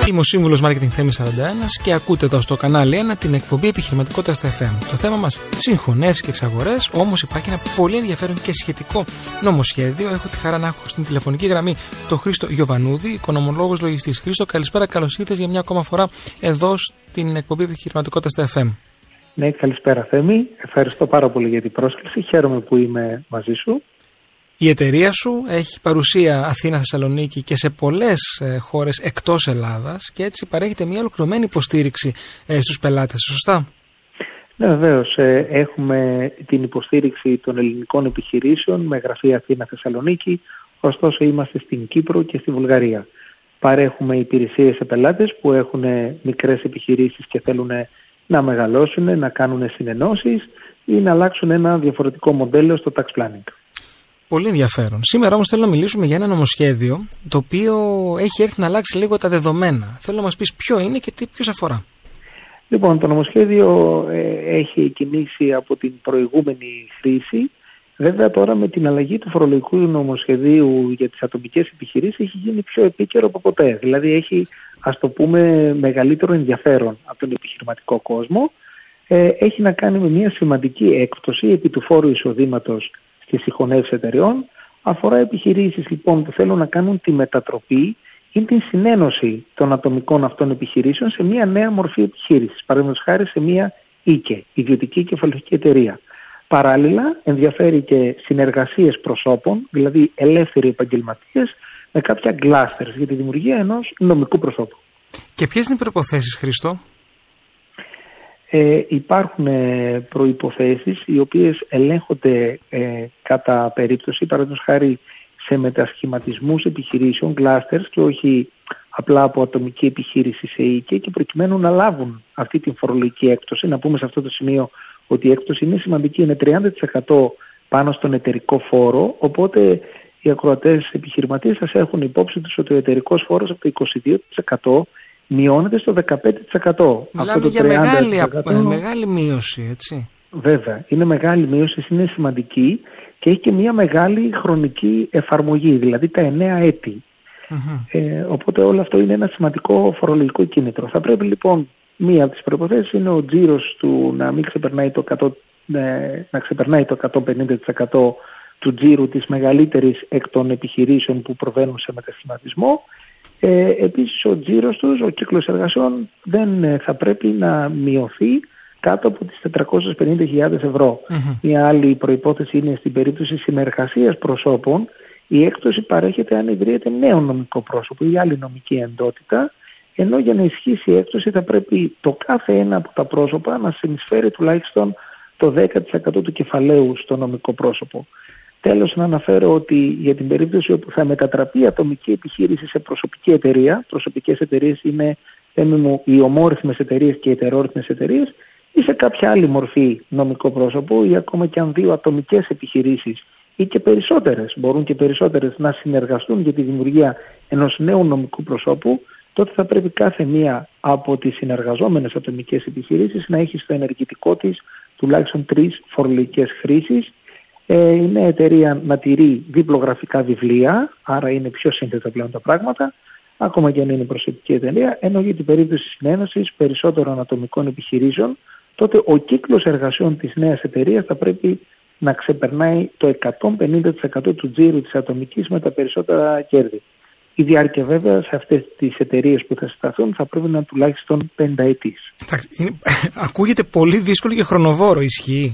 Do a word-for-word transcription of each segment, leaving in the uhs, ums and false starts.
Είμαι ο σύμβουλος Marketing Θέμης σαράντα ένα και ακούτε εδώ στο κανάλι ένα την εκπομπή Επιχειρηματικότητα στα εφ εμ. Το θέμα μας συγχωνεύσεις και εξαγορές, όμως υπάρχει ένα πολύ ενδιαφέρον και σχετικό νομοσχέδιο. Έχω τη χαρά να έχω στην τηλεφωνική γραμμή τον Χρήστο Γιοβανούδη, οικονομολόγος λογιστής. Χρήστο, καλησπέρα, καλώς ήρθες για μια ακόμα φορά εδώ στην εκπομπή Επιχειρηματικότητα στα εφ εμ. Ναι, καλησπέρα Θέμη. Ευχαριστώ πάρα πολύ για την πρόσκληση. Χαίρομαι που είμαι μαζί σου. Η εταιρεία σου έχει παρουσία Αθήνα, Θεσσαλονίκη και σε πολλές ε, χώρες εκτός Ελλάδας και έτσι παρέχεται μια ολοκληρωμένη υποστήριξη ε, στους πελάτες, σωστά? Ναι, βεβαίως. Ε, έχουμε την υποστήριξη των ελληνικών επιχειρήσεων με γραφεία Αθήνα, Θεσσαλονίκη, ωστόσο είμαστε στην Κύπρο και στη Βουλγαρία. Παρέχουμε υπηρεσίες σε πελάτες που έχουν μικρές επιχειρήσεις και θέλουν να μεγαλώσουν, να κάνουν συνενώσεις ή να αλλάξουν ένα διαφορετικό μοντέλο στο tax planning. Πολύ ενδιαφέρον. Σήμερα όμως θέλω να μιλήσουμε για ένα νομοσχέδιο το οποίο έχει έρθει να αλλάξει λίγο τα δεδομένα. Θέλω να μας πεις ποιο είναι και τι ποιους αφορά. Λοιπόν, το νομοσχέδιο ε, έχει κινήσει από την προηγούμενη χρήση. Βέβαια τώρα με την αλλαγή του φορολογικού νομοσχεδίου για τις ατομικές επιχειρήσεις έχει γίνει πιο επίκαιρο από ποτέ. Δηλαδή έχει, ας το πούμε, μεγαλύτερο ενδιαφέρον από τον επιχειρηματικό κόσμο. Ε, έχει να κάνει με μια σημαντική έκπτωση επί του φόρου εισοδήματος στις συγχωνεύσεις εταιρεών. Αφορά επιχειρήσεις λοιπόν που θέλουν να κάνουν τη μετατροπή ή την συνένωση των ατομικών αυτών επιχειρήσεων σε μια νέα μορφή επιχείρησης. Παραδείγματος χάρη σε μια ΙΚΕ, ιδιωτική κεφαλαιοχική εταιρεία. Παράλληλα ενδιαφέρει και συνεργασίες προσώπων, δηλαδή ελεύθεροι επαγγελματίες, με κάποια κλάστερς για τη δημιουργία ενός νομικού προσώπου. Και ποιες είναι οι προϋποθέσεις, Χρήστο? Ε, υπάρχουν ε, προϋποθέσεις οι οποίες ελέγχονται ε, κατά περίπτωση, παραδείγματος χάρη σε μετασχηματισμούς επιχειρήσεων, clusters και όχι απλά από ατομική επιχείρηση σε ΙΚΕ, και προκειμένου να λάβουν αυτή την φορολογική έκπτωση. Να πούμε σε αυτό το σημείο ότι η έκπτωση είναι σημαντική, είναι τριάντα τοις εκατό πάνω στον εταιρικό φόρο, οπότε οι ακροατές επιχειρηματίες σας έχουν υπόψη τους ότι ο εταιρικός φόρος από το είκοσι δύο τοις εκατό μειώνεται στο δεκαπέντε τοις εκατό. Μιλάμε για μεγάλη, μεγάλη μείωση, έτσι. Βέβαια, είναι μεγάλη μείωση, είναι σημαντική και έχει και μια μεγάλη χρονική εφαρμογή, δηλαδή τα εννέα έτη. Mm-hmm. Ε, οπότε όλο αυτό είναι ένα σημαντικό φορολογικό κίνητρο. Θα πρέπει λοιπόν, μία από τις προϋποθέσεις είναι ο τζίρος του να μην ξεπερνάει το, εκατό, ε, να ξεπερνάει το εκατόν πενήντα τοις εκατό του τζίρου της μεγαλύτερης εκ των επιχειρήσεων που προβαίνουν σε μετασχηματισμό. Ε, επίσης ο τζίρος τους, ο κύκλος εργασιών δεν ε, θα πρέπει να μειωθεί κάτω από τις τετρακόσιες πενήντα χιλιάδες ευρώ. Mm-hmm. Μια άλλη προϋπόθεση είναι στην περίπτωση συνεργασίας προσώπων, η έκπτωση παρέχεται αν ιδρύεται νέο νομικό πρόσωπο ή άλλη νομική εντότητα, ενώ για να ισχύσει η έκπτωση θα πρέπει το κάθε ένα από τα πρόσωπα να συνεισφέρει τουλάχιστον το δέκα τοις εκατό του κεφαλαίου στο νομικό πρόσωπο. Τέλος, να αναφέρω ότι για την περίπτωση όπου θα μετατραπεί η ατομική επιχείρηση σε προσωπική εταιρεία, προσωπικές εταιρείες είναι μου, οι ομόρυθμες εταιρείες και οι ετερόρυθμες εταιρείες, ή σε κάποια άλλη μορφή νομικό πρόσωπο, ή ακόμα και αν δύο ατομικές επιχειρήσεις ή και περισσότερες, μπορούν και περισσότερες να συνεργαστούν για τη δημιουργία ενός νέου νομικού προσώπου, τότε θα πρέπει κάθε μία από τις συνεργαζόμενες ατομικές επιχειρήσεις να έχει στο ενεργητικό της τουλάχιστον τρεις φορολογικές χρήσεις. Ε, η νέα εταιρεία να τηρεί διπλογραφικά βιβλία, άρα είναι πιο σύνθετα πλέον τα πράγματα, ακόμα και αν είναι προσωπική εταιρεία, ενώ για την περίπτωση συνένωσης περισσότερων ατομικών επιχειρήσεων, τότε ο κύκλος εργασιών της νέας εταιρείας θα πρέπει να ξεπερνάει το εκατόν πενήντα τοις εκατό του τζίρου της ατομικής με τα περισσότερα κέρδη. Η διάρκεια βέβαια σε αυτές τις εταιρείες που θα συσταθούν θα πρέπει να είναι τουλάχιστον πενταετής. Εντάξει, είναι, ακούγεται πολύ δύσκολο και χρονοβόρο, ισχύει?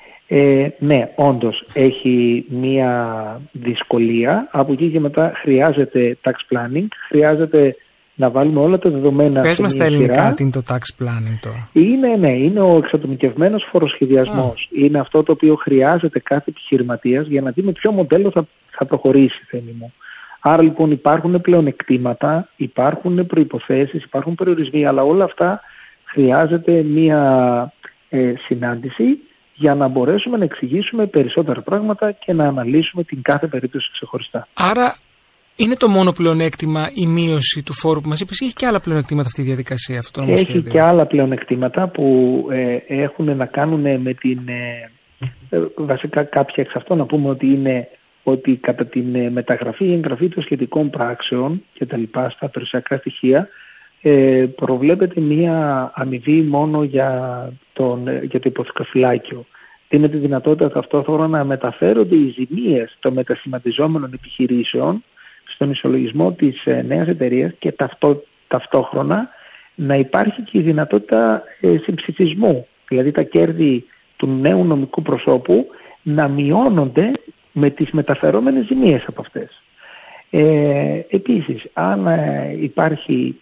Ε, ναι, όντως έχει μία δυσκολία. Από εκεί και μετά χρειάζεται tax planning, χρειάζεται να βάλουμε όλα τα δεδομένα. Πες μας στα ελληνικά τι είναι το tax planning τώρα. Είναι, ναι, είναι ο εξατομικευμένος φοροσχεδιασμός. Ah. Είναι αυτό το οποίο χρειάζεται κάθε επιχειρηματίας για να δει με ποιο μοντέλο θα, θα προχωρήσει, θέλει μου. Άρα λοιπόν υπάρχουν πλεονεκτήματα, υπάρχουν προϋποθέσεις, υπάρχουν περιορισμοί, αλλά όλα αυτά χρειάζεται μία ε, συνάντηση για να μπορέσουμε να εξηγήσουμε περισσότερα πράγματα και να αναλύσουμε την κάθε περίπτωση ξεχωριστά. Άρα είναι το μόνο πλεονέκτημα η μείωση του φόρου που μας είπες, ή έχει και άλλα πλεονεκτήματα αυτή η διαδικασία, αυτό το νομοσχέδιο? Έχει και άλλα πλεονεκτήματα που ε, έχουν να κάνουν με την... Ε, ε, βασικά κάποια εξ αυτών να πούμε ότι είναι ότι κατά την ε, μεταγραφή ή εγγραφή των σχετικών πράξεων και τα λοιπά στα περιουσιακά στοιχεία, ε, προβλέπεται μία αμοιβή μόνο για, τον, για το υποθηκοφυλάκιο. Δίνεται δυνατότητα ταυτόχρονα να μεταφέρονται οι ζημίες των μετασχηματιζόμενων επιχειρήσεων στον ισολογισμό της ε, νέας εταιρείας και ταυτό, ταυτόχρονα να υπάρχει και η δυνατότητα ε, συμψηφισμού. Δηλαδή τα κέρδη του νέου νομικού προσώπου να μειώνονται με τις μεταφερόμενες ζημίες από αυτές. Ε, επίσης, αν ε, υπάρχει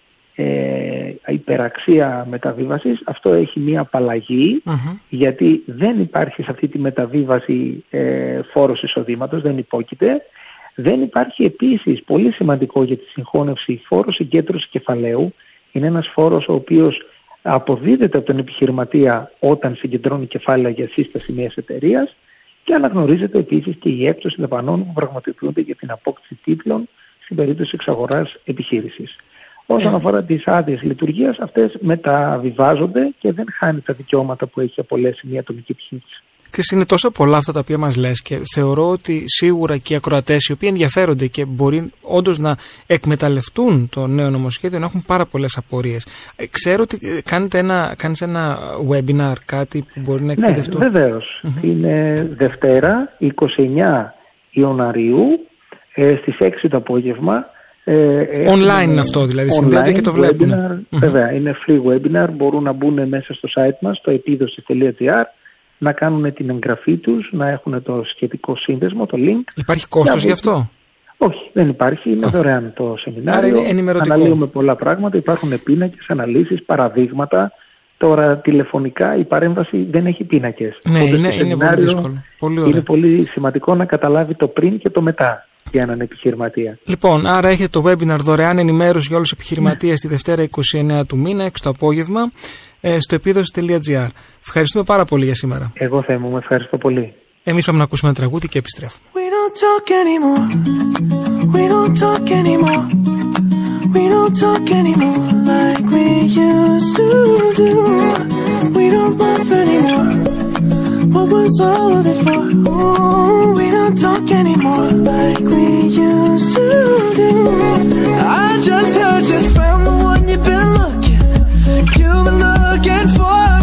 ε, υπεραξία μεταβίβασης, αυτό έχει μία απαλλαγή, uh-huh. γιατί δεν υπάρχει σε αυτή τη μεταβίβαση ε, φόρος εισοδήματος, δεν υπόκειται. Δεν υπάρχει επίσης, πολύ σημαντικό για τη συγχώνευση, φόρος συγκέντρωσης κεφαλαίου. Είναι ένας φόρος ο οποίος αποδίδεται από τον επιχειρηματία όταν συγκεντρώνει κεφάλαια για σύσταση μιας εταιρείας και αναγνωρίζεται επίσης και η έπτωση δαπανών που πραγματοποιούνται για την απόκτηση τίτλων στην περίπτωση εξαγοράς επιχείρησης. Όσον αφορά τις άδειες λειτουργίας, αυτές μεταβιβάζονται και δεν χάνει τα δικαιώματα που έχει απολέσει μια ατομική επιχείρηση. Και είναι τόσο πολλά αυτά τα οποία μας λες και θεωρώ ότι σίγουρα και οι ακροατές οι οποίοι ενδιαφέρονται και μπορεί όντως να εκμεταλλευτούν το νέο νομοσχέδιο να έχουν πάρα πολλές απορίες. Ξέρω ότι κάνετε ένα, κάνεις ένα webinar, κάτι που μπορεί να εκπαιδευτούν. Ναι, βεβαίως. Mm-hmm. Είναι Δευτέρα, εικοστή ενάτη Ιανουαρίου, ε, στις έξι το απόγευμα. Ε, online είναι αυτό δηλαδή, συνδέονται και το βλέπουν. Mm-hmm. Βέβαια, είναι free webinar, μπορούν να μπουν μέσα στο site μας, στο επίδοση τελεία τζι άρ, να κάνουν την εγγραφή τους, να έχουν το σχετικό σύνδεσμο, το link. Υπάρχει κόστος γι' αυτό? Όχι, δεν υπάρχει, είναι oh. δωρεάν το σεμινάριο. Άρα είναι ενημερωτικό. Αναλύουμε πολλά πράγματα, υπάρχουν πίνακες, αναλύσεις, παραδείγματα. Τώρα τηλεφωνικά η παρέμβαση δεν έχει πίνακες. Ναι, είναι, είναι πολύ δύσκολο. Πολύ είναι πολύ σημαντικό να καταλάβει το πριν και το μετά για έναν επιχειρηματία. Λοιπόν, άρα έχετε το webinar δωρεάν ενημέρωση για όλους τους επιχειρηματίες mm. τη Δευτέρα εικοστή ενάτη του μήνα, έξι το απόγευμα, στο επίδοση τελεία τζι άρ. Ευχαριστούμε πάρα πολύ για σήμερα. Εγώ θα μου, ευχαριστώ πολύ. Εμείς πάμε να ακούσουμε ένα τραγούδι και επιστρέφουμε. We don't talk anymore. We don't talk anymore.